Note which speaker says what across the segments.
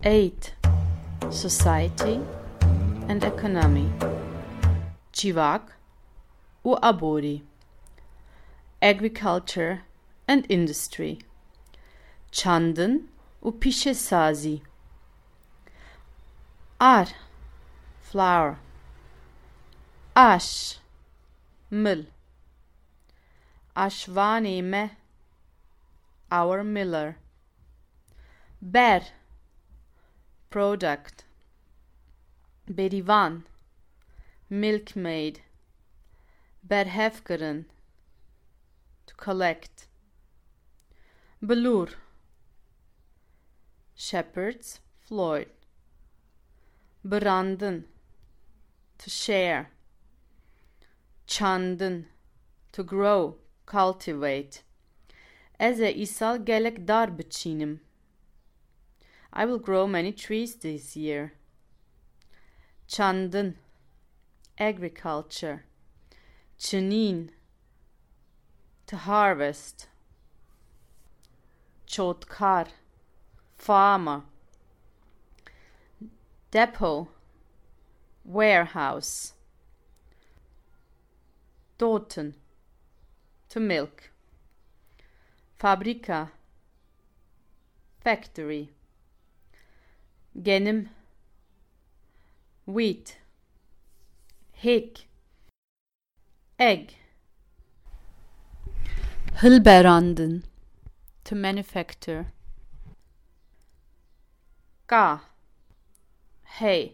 Speaker 1: 8. Society and economy. Chivak u Abori. Agriculture and industry. Çandın u pişesazi. Ar, flour. Ash, mill. Ashvani me, our miller. Ber, product. Berivan, milkmaid. Berhefkeren, to collect. Belur, shepherds, Floyd. Brandon, to share. Çandın, to grow, cultivate. Eze isal gelek dar biçinim. I will grow many trees this year. Çandın, agriculture. Çinin, to harvest. Çotkar, farmer. Depot, warehouse. Toten, to milk. Fabrika, factory. Genim, wheat. Hick, egg. Hülberanden, to manufacture. Ka, hay.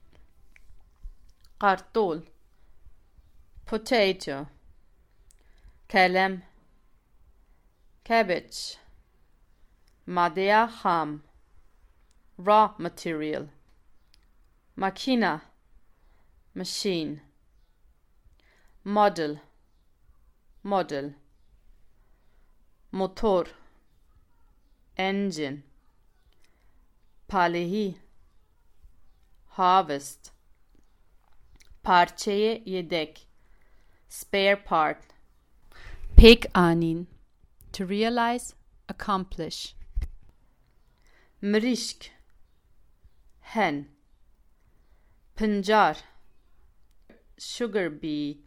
Speaker 1: Kartol, potato. Kalem, cabbage. Madea ham, raw material. Makina, machine. Model, model. Motor, engine. Palehi, harvest. Parçeye yedek, spare part. Pek anin, to realize, accomplish. Mrishk, hen. Pinjar, sugar beet.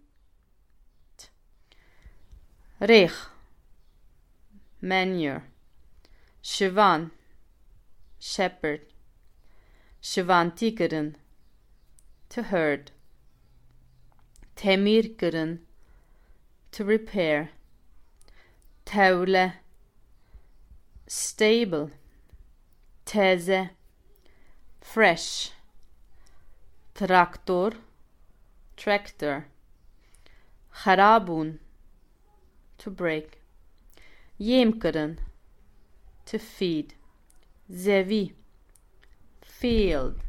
Speaker 1: Rech, manure. Shivan, shepherd. Shivantikeren, to herd. Temirkeren, to repair. Tevle, stable. Teze, fresh. Traktor, tractor. Kharabun, to break. Yemkeren, to feed. Zevi, field.